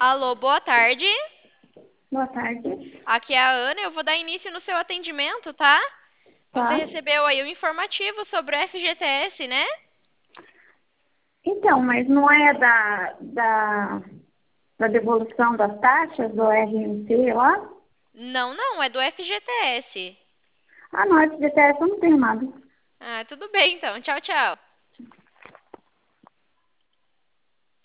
Alô, boa tarde. Boa tarde. Aqui é a Ana, eu vou dar início no seu atendimento, tá? Você Tá. recebeu aí o informativo sobre o FGTS, né? Então, mas não é da devolução das taxas do RMC lá? Não, não, é do FGTS. Ah, não, FGTS eu não tenho nada. Ah, tudo bem então. Tchau, tchau.